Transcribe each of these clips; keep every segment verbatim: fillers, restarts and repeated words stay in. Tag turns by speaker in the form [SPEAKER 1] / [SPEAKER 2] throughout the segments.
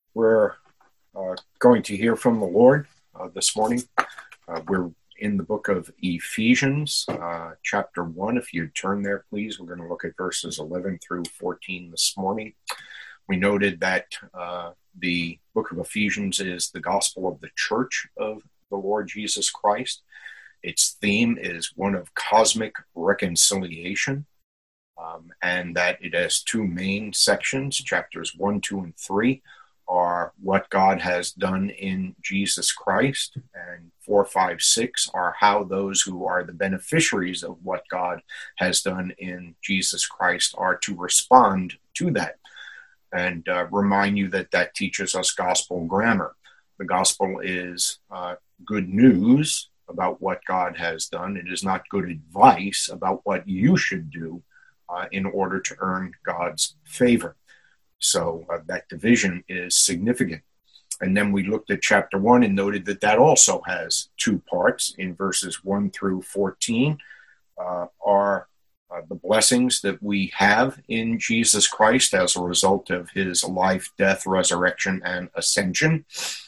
[SPEAKER 1] We're uh, going to hear from the Lord uh, this morning. Uh, we're in the book of Ephesians, uh, chapter one. If you turn there, please, we're going to look at verses eleven through fourteen this morning. We noted that uh, the book of Ephesians is the gospel of the church of the Lord Jesus Christ. Its theme is one of cosmic reconciliation, um, and that it has two main sections. Chapters one, two, and three are what God has done in Jesus Christ, and four, five, six are how those who are the beneficiaries of what God has done in Jesus Christ are to respond to that. And uh, remind you that that teaches us gospel grammar. The gospel is uh, good news about what God has done. It is not good advice about what you should do uh, in order to earn God's favor. So uh, that division is significant. And then we looked at chapter one and noted that that also has two parts. In verses one through fourteen uh, are uh, the blessings that we have in Jesus Christ as a result of his life, death, resurrection, and ascension.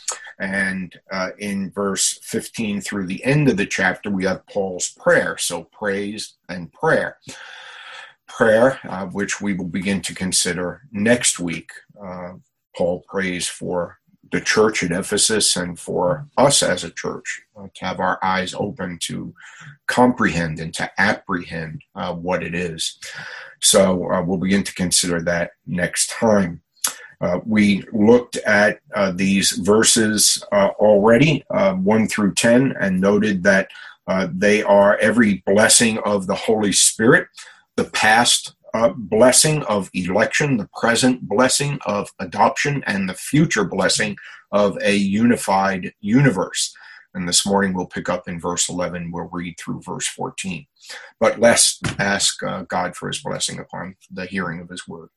[SPEAKER 1] And uh, in verse fifteen through the end of the chapter, we have Paul's prayer. So praise and prayer. Prayer, uh, which we will begin to consider next week. Uh, Paul prays for the church at Ephesus and for us as a church uh, to have our eyes open to comprehend and to apprehend uh, what it is. So uh, we'll begin to consider that next time. Uh, we looked at uh, these verses uh, already, uh, one through ten, and noted that uh, they are every blessing of the Holy Spirit. The past uh, blessing of election, the present blessing of adoption, and the future blessing of a unified universe. And this morning we'll pick up in verse eleven. We'll read through verse fourteen. But let's ask uh, God for his blessing upon the hearing of his word.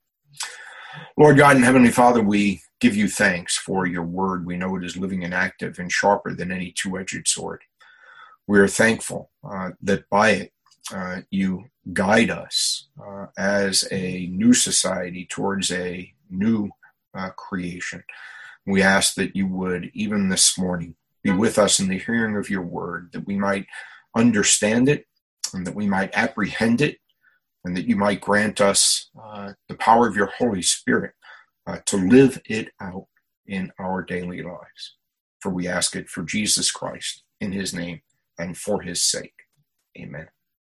[SPEAKER 1] Lord God and Heavenly Father, we give you thanks for your word. We know it is living and active and sharper than any two-edged sword. We are thankful uh, that by it uh, you guide us uh, as a new society towards a new uh, creation. We ask that you would, even this morning, be with us in the hearing of your word, that we might understand it and that we might apprehend it, and that you might grant us uh, the power of your Holy Spirit uh, to live it out in our daily lives. For we ask it for Jesus Christ, in his name, and for his sake. Amen.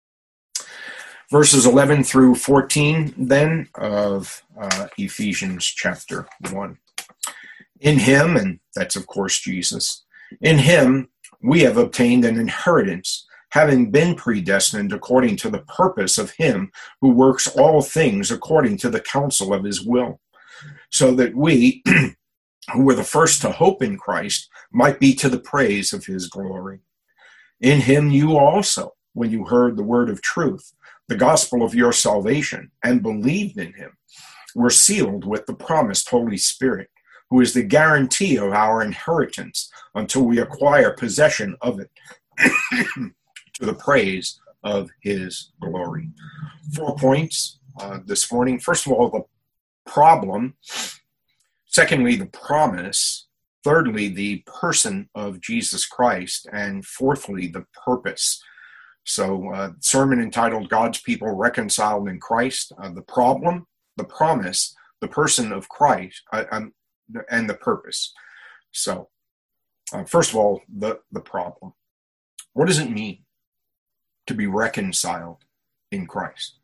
[SPEAKER 1] Verses eleven through fourteen, then, of uh, Ephesians chapter one. In him, and that's of course Jesus, in him we have obtained an inheritance, having been predestined according to the purpose of him who works all things according to the counsel of his will, so that we, who were the first to hope in Christ, might be to the praise of his glory. In him you also, when you heard the word of truth, the gospel of your salvation, and believed in him, were sealed with the promised Holy Spirit, who is the guarantee of our inheritance until we acquire possession of it, to the praise of his glory. Four points uh, this morning. First of all, the problem. Secondly, the promise. Thirdly, the person of Jesus Christ. And fourthly, the purpose. So, uh, sermon entitled God's People Reconciled in Christ. Uh, the problem, the promise, the person of Christ, uh, um, and the purpose. So, uh, first of all, the, the problem. What does it mean to be reconciled in Christ?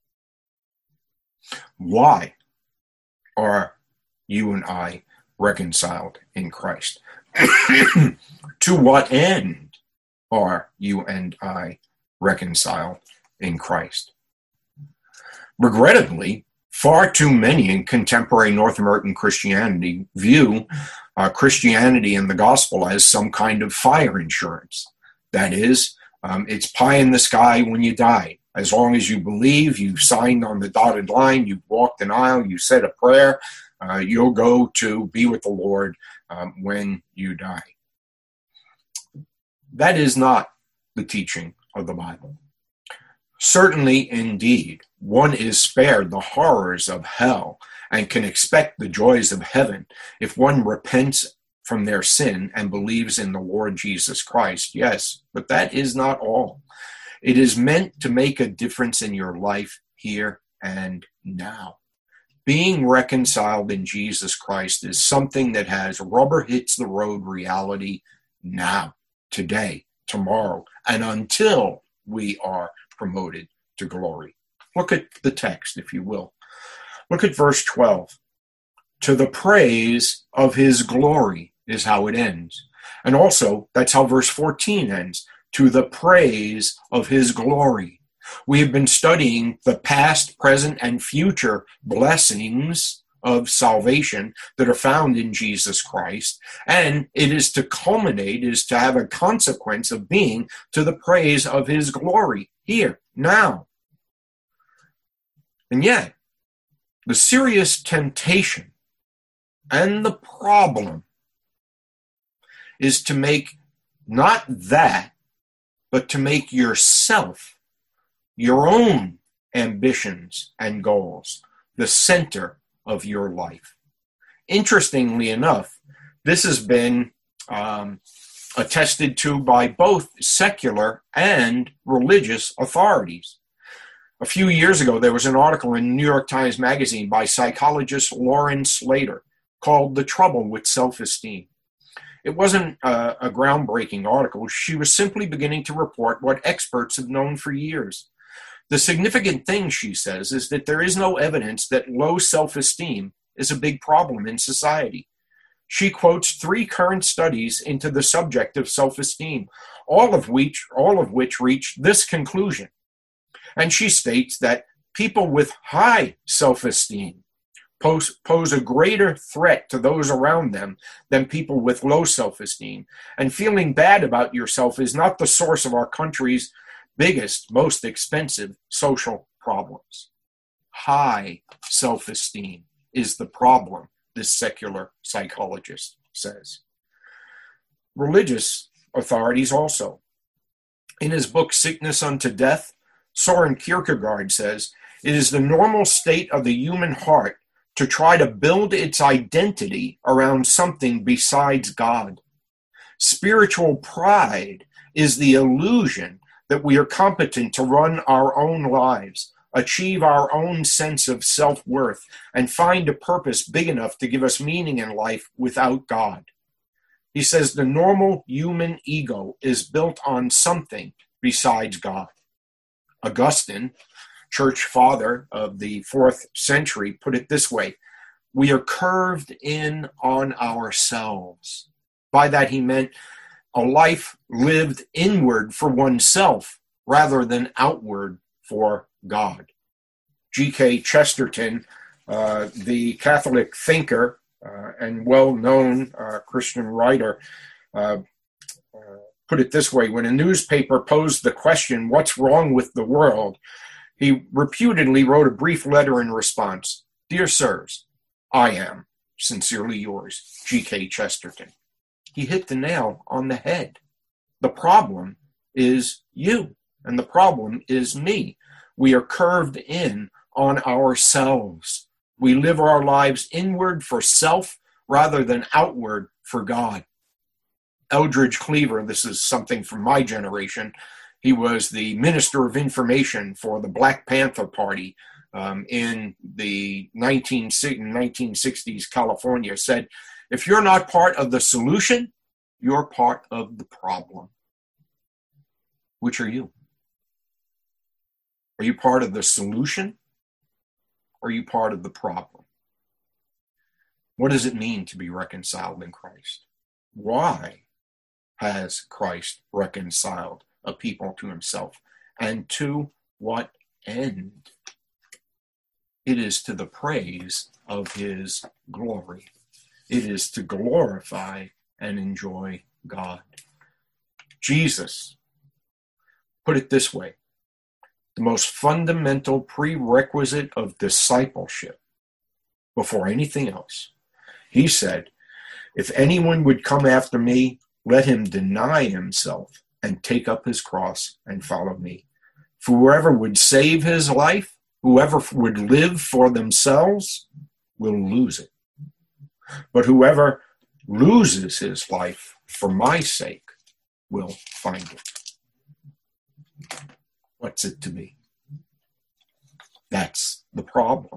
[SPEAKER 1] Why are you and I reconciled in Christ? To what end are you and I reconciled in Christ? Regrettably, far too many in contemporary North American Christianity view uh, Christianity and the gospel as some kind of fire insurance. That is, um, it's pie in the sky when you die. As long as you believe, you've signed on the dotted line, you've walked an aisle, you said a prayer, uh, you'll go to be with the Lord um, when you die. That is not the teaching of the Bible. Certainly, indeed, one is spared the horrors of hell and can expect the joys of heaven if one repents from their sin and believes in the Lord Jesus Christ. Yes, but that is not all. It is meant to make a difference in your life here and now. Being reconciled in Jesus Christ is something that has rubber hits the road reality now, today, tomorrow, and until we are promoted to glory. Look at the text, if you will. Look at verse twelve. To the praise of his glory is how it ends. And also, that's how verse fourteen ends. To the praise of his glory. We have been studying the past, present, and future blessings of salvation that are found in Jesus Christ, and it is to culminate, is to have a consequence of being to the praise of his glory here, now. And yet, the serious temptation and the problem is to make not that, but to make yourself, your own ambitions and goals, the center of your life. Interestingly enough, this has been um, attested to by both secular and religious authorities. A few years ago, there was an article in New York Times Magazine by psychologist Lauren Slater called The Trouble with Self-Esteem. It wasn't a, a groundbreaking article. She was simply beginning to report what experts have known for years. The significant thing, she says, is that there is no evidence that low self-esteem is a big problem in society. She quotes three current studies into the subject of self-esteem, all of which, all of which reach this conclusion. And she states that people with high self-esteem pose, pose a greater threat to those around them than people with low self-esteem. And feeling bad about yourself is not the source of our country's biggest, most expensive social problems. High self-esteem is the problem, this secular psychologist says. Religious authorities also. In his book, Sickness Unto Death, Soren Kierkegaard says, it is the normal state of the human heart to try to build its identity around something besides God. Spiritual pride is the illusion that we are competent to run our own lives, achieve our own sense of self-worth, and find a purpose big enough to give us meaning in life without God. He says the normal human ego is built on something besides God. Augustine, church father of the fourth century, put it this way: we are curved in on ourselves. By that he meant a life lived inward for oneself rather than outward for God. G K Chesterton, uh, the Catholic thinker uh, and well-known uh, Christian writer, uh, uh, put it this way: when a newspaper posed the question, what's wrong with the world, he reputedly wrote a brief letter in response: Dear sirs, I am sincerely yours, G K Chesterton. He hit the nail on the head. The problem is you, and the problem is me. We are curved in on ourselves. We live our lives inward for self rather than outward for God. Eldridge Cleaver, this is something from my generation, he was the Minister of Information for the Black Panther Party um, in the nineteen sixties California, said, if you're not part of the solution, you're part of the problem. Which are you? Are you part of the solution? Or are you part of the problem? What does it mean to be reconciled in Christ? Why has Christ reconciled a people to himself? And to what end? It is to the praise of his glory. It is to glorify and enjoy God. Jesus put it this way: the most fundamental prerequisite of discipleship before anything else. He said, if anyone would come after me, let him deny himself and take up his cross and follow me. For whoever would save his life, whoever would live for themselves, will lose it. But whoever loses his life for my sake will find it. What's it to me? That's the problem.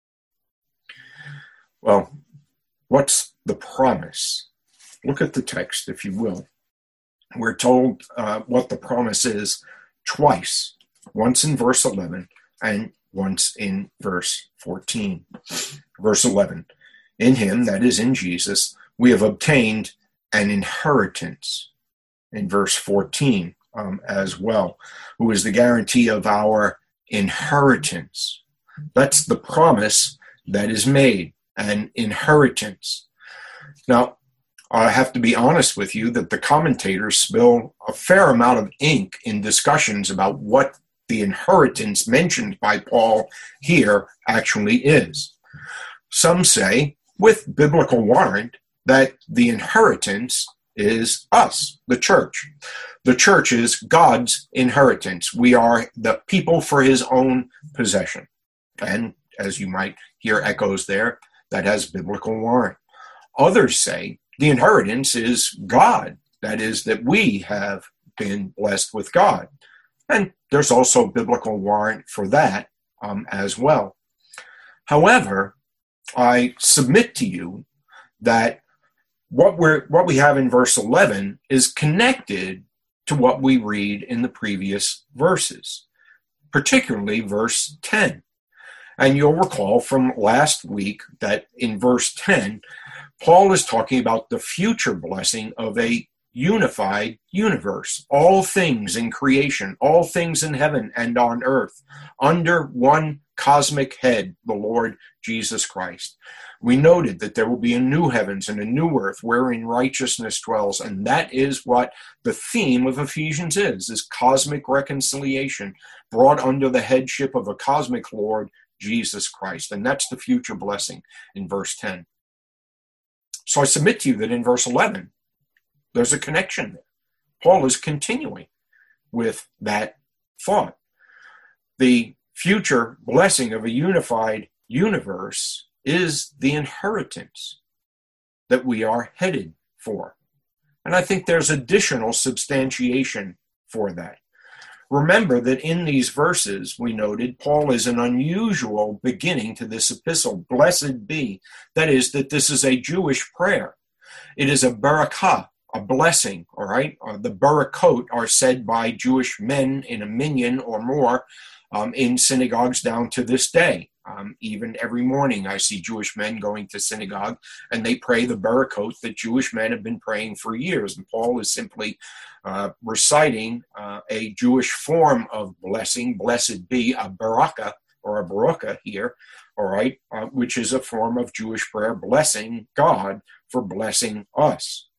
[SPEAKER 1] Well, what's the promise? Look at the text, if you will. We're told uh, what the promise is twice, once in verse eleven and once in verse fourteen. Verse eleven, in him, that is in Jesus, we have obtained an inheritance. In verse fourteen um, as well, who is the guarantee of our inheritance. That's the promise that is made, an inheritance. Now, I have to be honest with you that the commentators spill a fair amount of ink in discussions about what the inheritance mentioned by Paul here actually is. Some say, with biblical warrant, that the inheritance is us, the church. The church is God's inheritance. We are the people for his own possession. And as you might hear echoes there, that has biblical warrant. Others say the inheritance is God. That is, that we have been blessed with God. And there's also biblical warrant for that um, as well. However, I submit to you that what we're what we have in verse eleven is connected to what we read in the previous verses, particularly verse ten. And you'll recall from last week that in verse ten, Paul is talking about the future blessing of a unified universe. All things in creation, all things in heaven and on earth, under one cosmic head, the Lord Jesus Christ. We noted that there will be a new heavens and a new earth wherein righteousness dwells, and that is what the theme of Ephesians is, is cosmic reconciliation brought under the headship of a cosmic Lord, Jesus Christ. And that's the future blessing in verse ten. So I submit to you that in verse eleven, there's a connection there. Paul is continuing with that thought. The future blessing of a unified universe is the inheritance that we are headed for. And I think there's additional substantiation for that. Remember that in these verses, we noted, Paul is an unusual beginning to this epistle. Blessed be. That is, that this is a Jewish prayer. It is a barakah, a blessing, all right? Uh, the barakot are said by Jewish men in a minyan or more um, in synagogues down to this day. Um, even every morning I see Jewish men going to synagogue and they pray the barakot that Jewish men have been praying for years. And Paul is simply uh, reciting uh, a Jewish form of blessing, blessed be, a barakah or a barakah here, all right, uh, which is a form of Jewish prayer, blessing God for blessing us.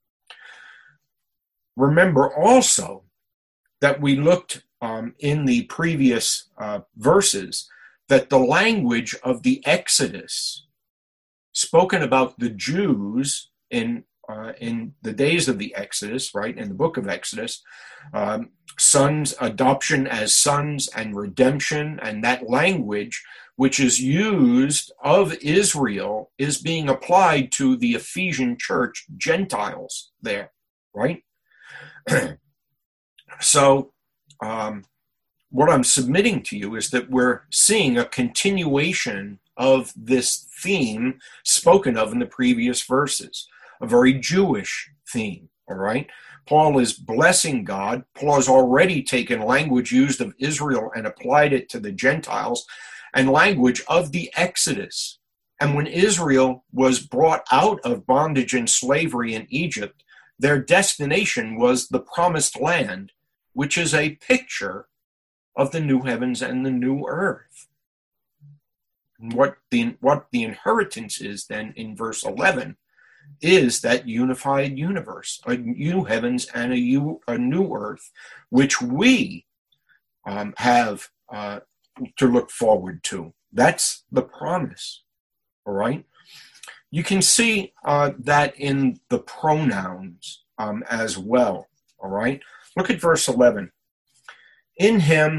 [SPEAKER 1] Remember also that we looked um, in the previous uh, verses that the language of the Exodus, spoken about the Jews in uh, in the days of the Exodus, right, in the book of Exodus, um, sons, adoption as sons and redemption, and that language which is used of Israel is being applied to the Ephesian church, Gentiles there, right? So, um, what I'm submitting to you is that we're seeing a continuation of this theme spoken of in the previous verses, a very Jewish theme, all right? Paul is blessing God. Paul has already taken language used of Israel and applied it to the Gentiles, and language of the Exodus. And when Israel was brought out of bondage and slavery in Egypt, their destination was the promised land, which is a picture of the new heavens and the new earth. And what the, what the inheritance is then in verse eleven is that unified universe, a new heavens and a, u, a new earth, which we um, have uh, to look forward to. That's the promise, all right? You can see uh, that in the pronouns um, as well, all right? Look at verse eleven. In him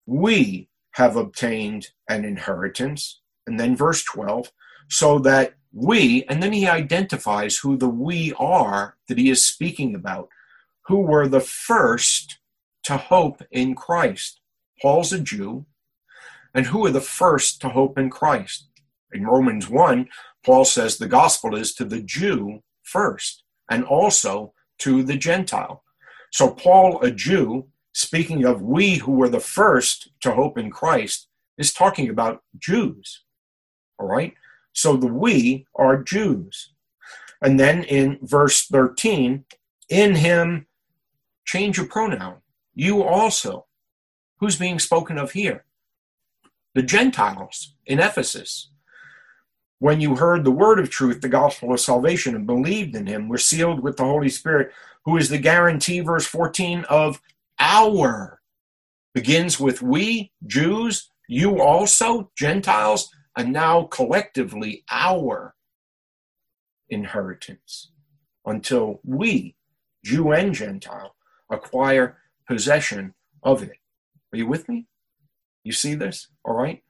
[SPEAKER 1] we have obtained an inheritance. And then verse twelve, so that we, and then he identifies who the we are that he is speaking about, who were the first to hope in Christ. Paul's a Jew, and who are the first to hope in Christ? In Romans one, Paul says the gospel is to the Jew first, and also to the Gentile. So Paul, a Jew, speaking of we who were the first to hope in Christ, is talking about Jews. All right? So the we are Jews. And then in verse thirteen, in him, change your pronoun. You also. Who's being spoken of here? The Gentiles in Ephesus. When you heard the word of truth, the gospel of salvation, and believed in him, were sealed with the Holy Spirit, who is the guarantee, verse fourteen, of our. Begins with we, Jews, you also, Gentiles, and now collectively our inheritance, until we, Jew and Gentile, acquire possession of it. Are you with me? You see this? All right?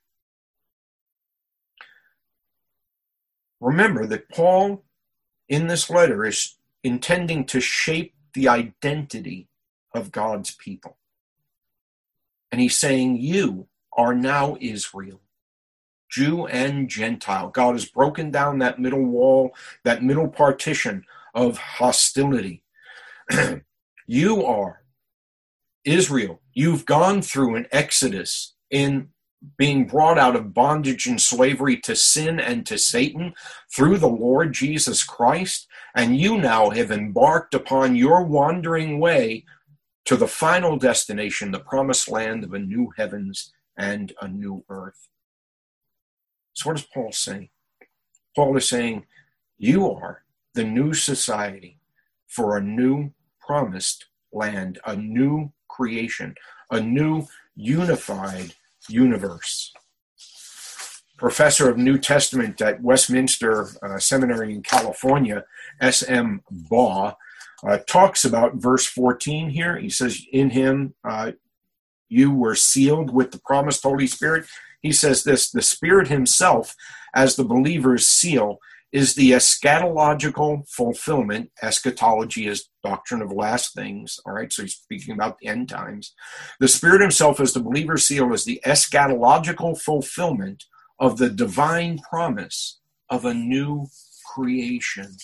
[SPEAKER 1] Remember that Paul, in this letter, is intending to shape the identity of God's people. And he's saying, you are now Israel, Jew and Gentile. God has broken down that middle wall, that middle partition of hostility. You are Israel. You've gone through an exodus in being brought out of bondage and slavery to sin and to Satan through the Lord Jesus Christ, and you now have embarked upon your wandering way to the final destination, the promised land of a new heavens and a new earth. So what does Paul say? Paul is saying, you are the new society for a new promised land, a new creation, a new unified universe. Professor of New Testament at Westminster uh, Seminary in California, S M Baugh, uh, talks about verse fourteen here. He says, in him uh, you were sealed with the promised Holy Spirit. He says this, the Spirit himself, as the believer's seal, is the eschatological fulfillment. Eschatology is doctrine of last things. All right, so he's speaking about the end times. The Spirit himself, as the believer's seal, is the eschatological fulfillment of the divine promise of a new creation.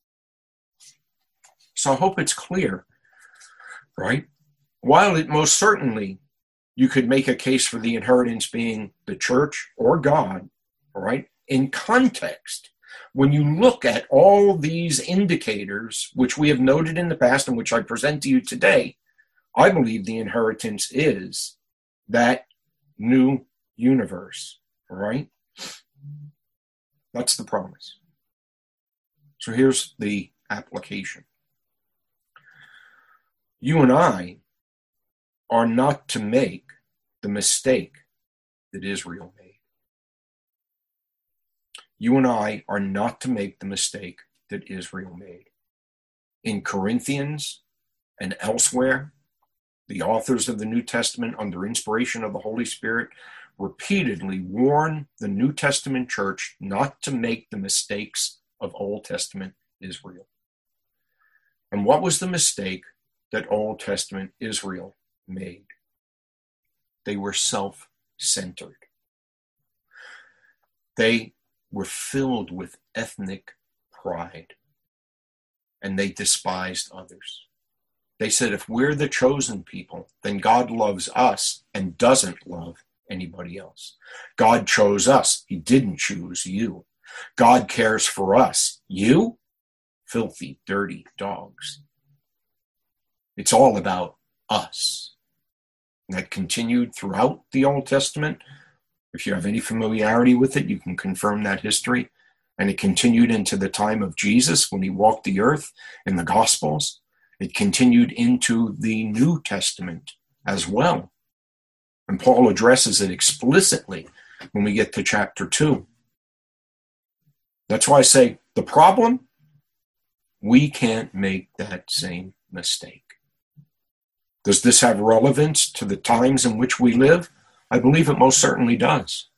[SPEAKER 1] So I hope it's clear, right? While it most certainly you could make a case for the inheritance being the church or God, all right, in context, when you look at all these indicators, which we have noted in the past and which I present to you today, I believe the inheritance is that new universe, all right? That's the promise. So here's the application. You and I are not to make the mistake that Israel made. You and I are not to make the mistake that Israel made. In Corinthians and elsewhere, the authors of the New Testament, under inspiration of the Holy Spirit, repeatedly warn the New Testament church not to make the mistakes of Old Testament Israel. And what was the mistake that Old Testament Israel made? They were self-centered. They were filled with ethnic pride, and they despised others. They said, if we're the chosen people, then God loves us and doesn't love anybody else. God chose us. He didn't choose you. God cares for us. You? Filthy, dirty dogs. It's all about us. And that continued throughout the Old Testament. If you have any familiarity with it, you can confirm that history. And it continued into the time of Jesus when he walked the earth in the Gospels. It continued into the New Testament as well. And Paul addresses it explicitly when we get to chapter two. That's why I say the problem, we can't make that same mistake. Does this have relevance to the times in which we live? I believe it most certainly does.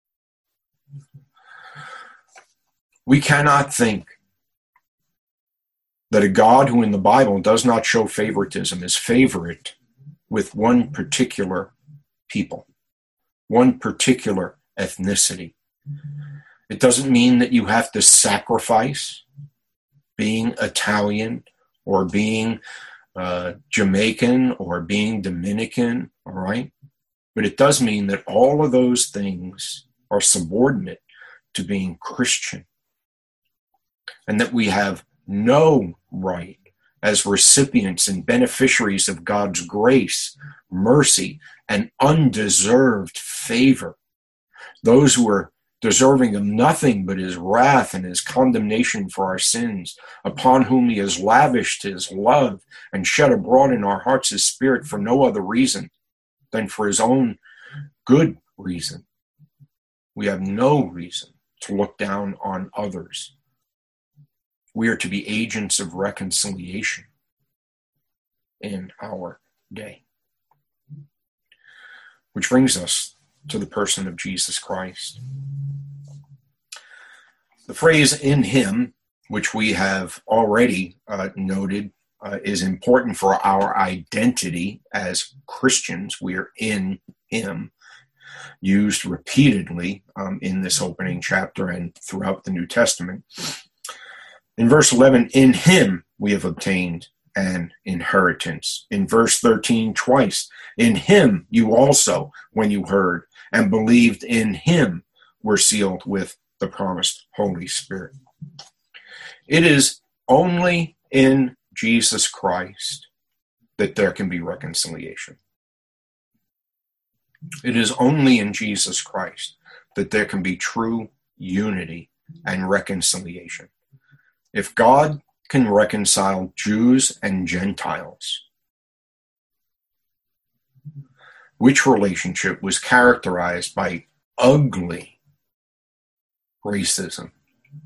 [SPEAKER 1] We cannot think that a God who in the Bible does not show favoritism is favorite with one particular people, one particular ethnicity. It doesn't mean that you have to sacrifice being Italian or being uh, Jamaican or being Dominican, all right? But it does mean that all of those things are subordinate to being Christian, and that we have no right as recipients and beneficiaries of God's grace, mercy, and undeserved favor. Those who are deserving of nothing but his wrath and his condemnation for our sins, upon whom he has lavished his love and shed abroad in our hearts his Spirit for no other reason than for his own good reason. We have no reason to look down on others. We are to be agents of reconciliation in our day. Which brings us to the person of Jesus Christ. The phrase "in him," which we have already uh, noted, uh, is important for our identity as Christians. We are in him, used repeatedly um, in this opening chapter and throughout the New Testament. In verse eleven, in him we have obtained an inheritance. In verse thirteen, twice, in him you also, when you heard and believed in him, were sealed with the promised Holy Spirit. It is only in Jesus Christ that there can be reconciliation. It is only in Jesus Christ that there can be true unity and reconciliation. If God can reconcile Jews and Gentiles, which relationship was characterized by ugly racism.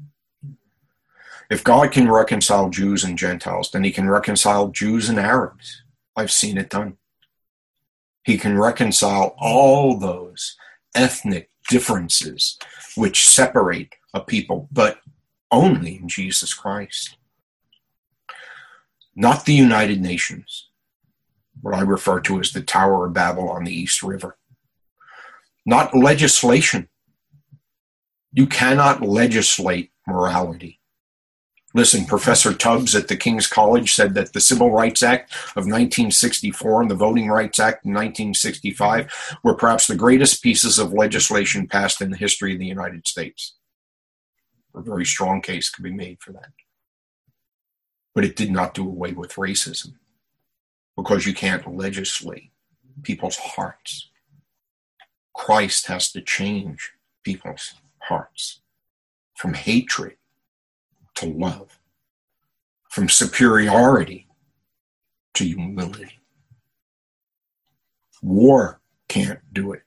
[SPEAKER 1] If God can reconcile Jews and Gentiles, then he can reconcile Jews and Arabs. I've seen it done. He can reconcile all those ethnic differences which separate a people, but only in Jesus Christ. Not the United Nations, what I refer to as the Tower of Babel on the East River. Not legislation. You cannot legislate morality. Listen, Professor Tubbs at the King's College said that the Civil Rights Act of nineteen sixty-four and the Voting Rights Act of nineteen sixty-five were perhaps the greatest pieces of legislation passed in the history of the United States. A very strong case could be made for that. But it did not do away with racism, because you can't legislate people's hearts. Christ has to change people's hearts from hatred to love, from superiority to humility. War can't do it.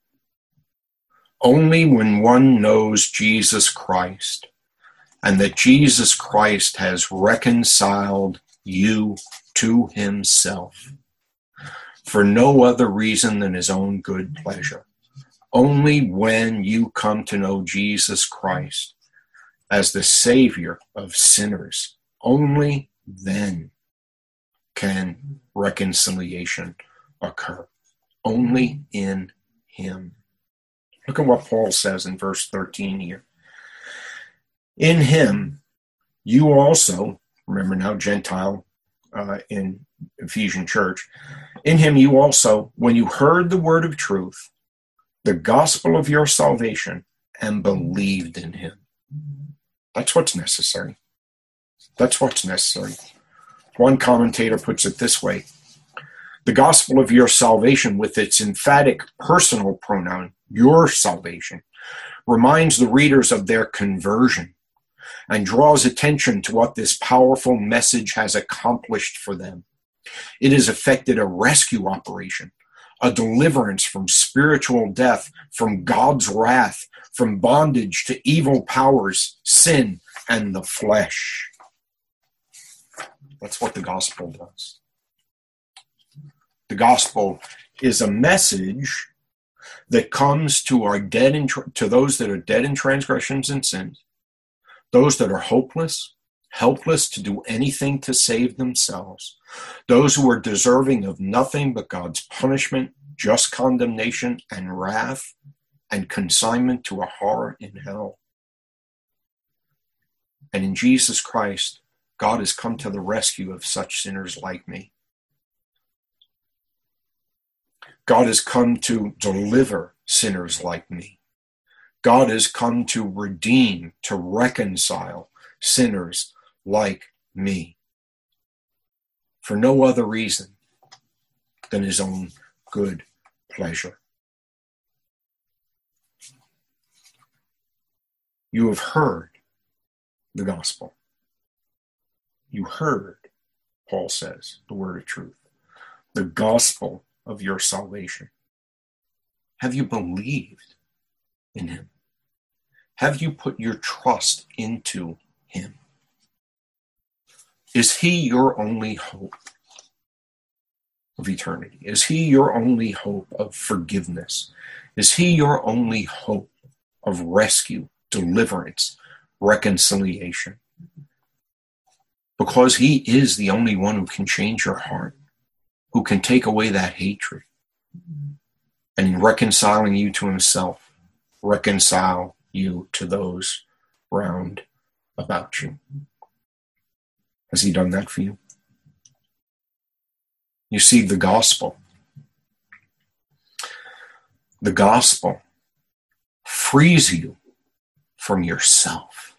[SPEAKER 1] Only when one knows Jesus Christ, and that Jesus Christ has reconciled you to himself for no other reason than his own good pleasure. Only when you come to know Jesus Christ as the Savior of sinners, only then can reconciliation occur. Only in him. Look at what Paul says in verse thirteen here. In him, you also, remember now Gentile uh, in Ephesian church, in him you also, when you heard the word of truth, the gospel of your salvation, and believed in him. That's what's necessary. That's what's necessary. One commentator puts it this way. The gospel of your salvation, with its emphatic personal pronoun, your salvation, reminds the readers of their conversion and draws attention to what this powerful message has accomplished for them. It has effected a rescue operation, a deliverance from spiritual death, from God's wrath, from bondage to evil powers, sin, and the flesh. That's what the gospel does. The gospel is a message that comes to our dead in, to those that are dead in transgressions and sins, those that are hopeless, helpless to do anything to save themselves, those who are deserving of nothing but God's punishment, just condemnation, and wrath, and consignment to a horror in hell. And in Jesus Christ, God has come to the rescue of such sinners like me. God has come to deliver sinners like me. God has come to redeem, to reconcile sinners like me, for no other reason than his own good pleasure. You have heard the gospel. You heard, Paul says, the word of truth, the gospel of your salvation. Have you believed in him? Have you put your trust into him? Is he your only hope of eternity? Is he your only hope of forgiveness? Is he your only hope of rescue, deliverance, reconciliation? Because he is the only one who can change your heart, who can take away that hatred, and in reconciling you to himself, reconcile you to those round about you. Has he done that for you? You see, the gospel, the gospel frees you from yourself.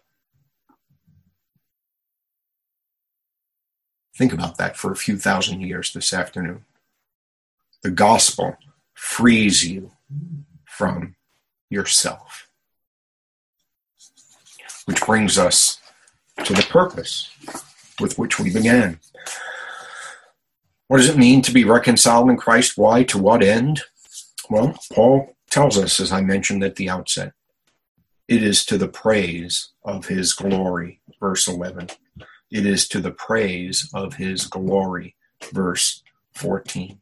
[SPEAKER 1] Think about that for a few thousand years this afternoon. The gospel frees you from yourself. Which brings us to the purpose with which we began. What does it mean to be reconciled in Christ? Why? To what end? Well, Paul tells us, as I mentioned at the outset, it is to the praise of his glory, verse eleven. It is to the praise of his glory, verse fourteen.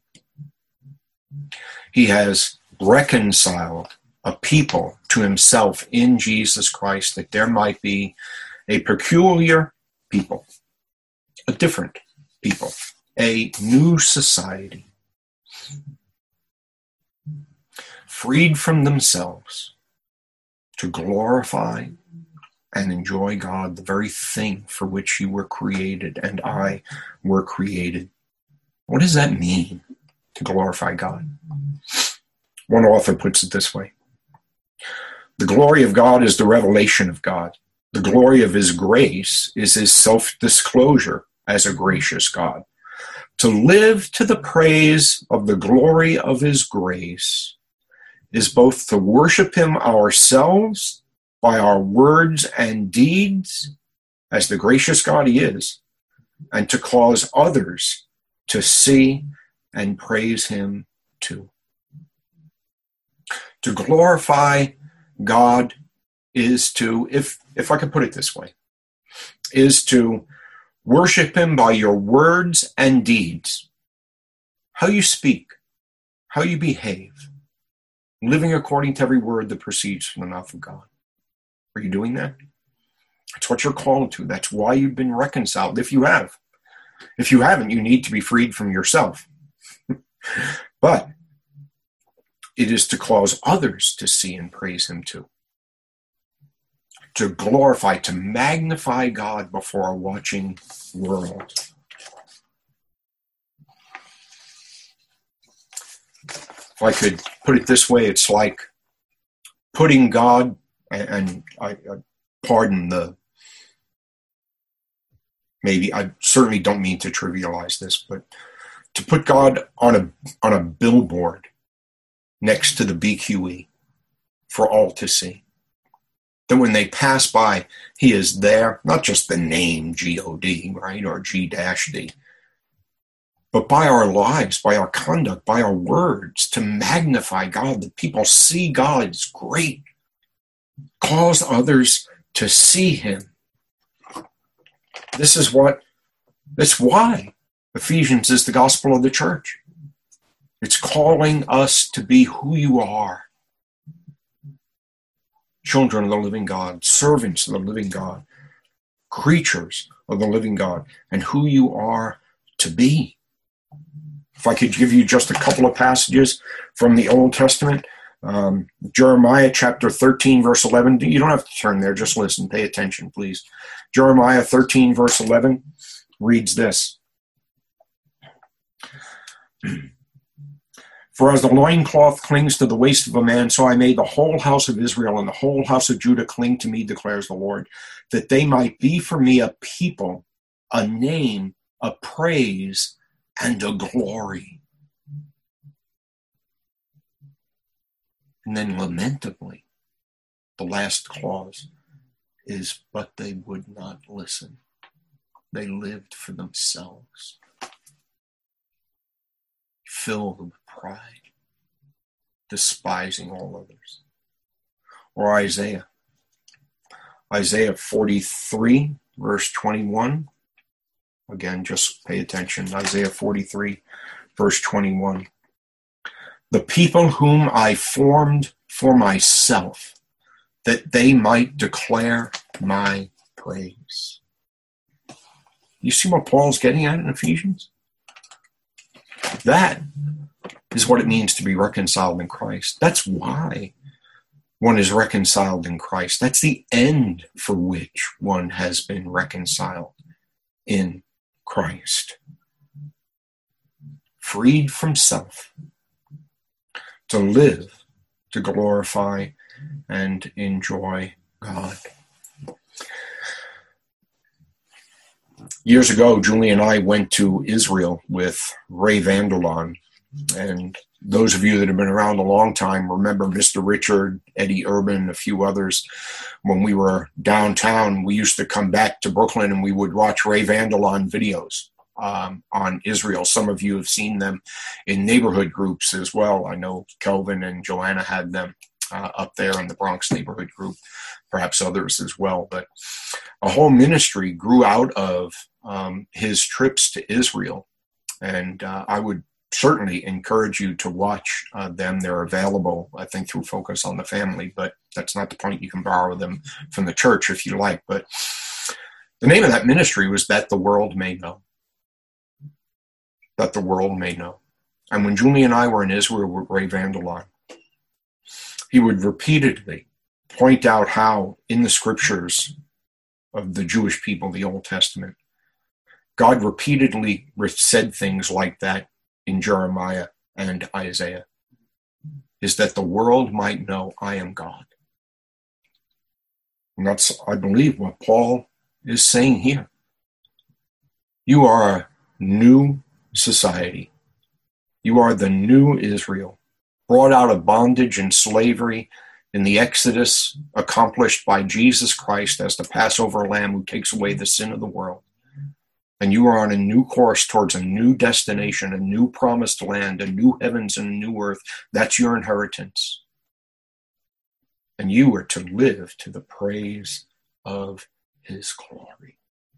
[SPEAKER 1] He has reconciled a people to himself in Jesus Christ, that there might be a peculiar people, a different people, a new society, freed from themselves to glorify and enjoy God, the very thing for which you were created and I were created. What does that mean, to glorify God? One author puts it this way: the glory of God is the revelation of God. The glory of his grace is his self-disclosure as a gracious God. To live to the praise of the glory of his grace is both to worship him ourselves by our words and deeds, as the gracious God he is, and to cause others to see and praise him too. To glorify God is to, if if I could put it this way, is to worship him by your words and deeds. How you speak, how you behave, living according to every word that proceeds from the mouth of God. Are you doing that? That's what you're called to. That's why you've been reconciled, if you have. If you haven't, you need to be freed from yourself. But it is to cause others to see and praise him too. To glorify, to magnify God before a watching world. If I could put it this way, it's like putting God, and, and I, I pardon the, maybe, I certainly don't mean to trivialize this, but to put God on a on a billboard next to the B Q E for all to see. That when they pass by, he is there, not just the name G O D, right, or G D, but by our lives, by our conduct, by our words, to magnify God, that people see God is great. Cause others to see him. This is what, that's why Ephesians is the gospel of the church. It's calling us to be who you are. Children of the living God, servants of the living God, creatures of the living God, and who you are to be. If I could give you just a couple of passages from the Old Testament, um, Jeremiah chapter thirteen, verse eleven. You don't have to turn there, just listen, pay attention, please. Jeremiah thirteen, verse eleven reads this. For as the loincloth clings to the waist of a man, so I made the whole house of Israel and the whole house of Judah cling to me, declares the Lord, that they might be for me a people, a name, a praise, and a glory. And then lamentably, the last clause is, but they would not listen. They lived for themselves, filled with pride, despising all others. Or Isaiah. Isaiah forty-three, verse twenty-one. Again, just pay attention. Isaiah forty-three, verse twenty-one. The people whom I formed for myself, that they might declare my praise. You see what Paul's getting at in Ephesians? That is what it means to be reconciled in Christ. That's why one is reconciled in Christ. That's the end for which one has been reconciled in Christ. Freed from self, to live, to glorify, and enjoy God. Years ago, Julie and I went to Israel with Ray Vander Laan, and those of you that have been around a long time remember Mister Richard, Eddie Urban, a few others. When we were downtown, we used to come back to Brooklyn and we would watch Ray Vander Laan videos um, on Israel. Some of you have seen them in neighborhood groups as well. I know Kelvin and Joanna had them uh, up there in the Bronx neighborhood group, perhaps others as well. But a whole ministry grew out of um, his trips to Israel. And uh, I would certainly encourage you to watch uh, them. They're available, I think, through Focus on the Family, but that's not the point. You can borrow them from the church if you like. But the name of that ministry was That the World May Know. That the World May Know. And when Julie and I were in Israel with Ray Vander Laan, he would repeatedly point out how in the scriptures of the Jewish people, the Old Testament, God repeatedly said things like that in Jeremiah and Isaiah, is that the world might know I am God. And that's, I believe, what Paul is saying here. You are a new society. You are the new Israel, brought out of bondage and slavery in the Exodus accomplished by Jesus Christ as the Passover lamb who takes away the sin of the world. And you are on a new course towards a new destination, a new promised land, a new heavens and a new earth. That's your inheritance. And you are to live to the praise of his glory.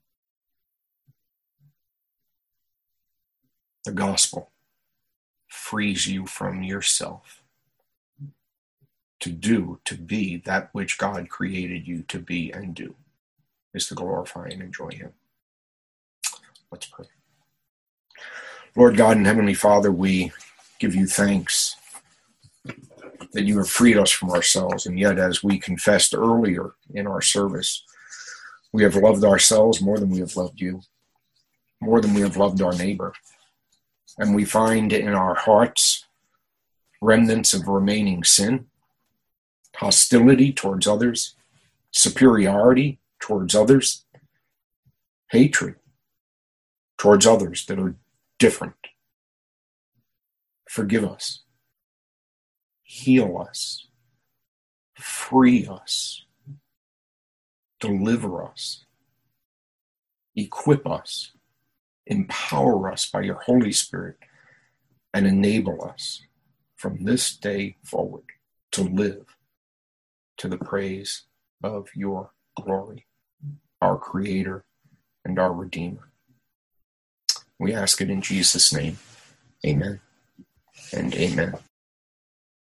[SPEAKER 1] The gospel frees you from yourself to do, to be that which God created you to be and do, is to glorify and enjoy him. Let's pray. Lord God and Heavenly Father, we give you thanks that you have freed us from ourselves. And yet, as we confessed earlier in our service, we have loved ourselves more than we have loved you, more than we have loved our neighbor. And we find in our hearts remnants of remaining sin, hostility towards others, superiority towards others, hatred towards others that are different. Forgive us. Heal us. Free us. Deliver us. Equip us. Empower us by your Holy Spirit and enable us from this day forward to live to the praise of your glory, our Creator and our Redeemer. We ask it in Jesus' name. Amen. and amen.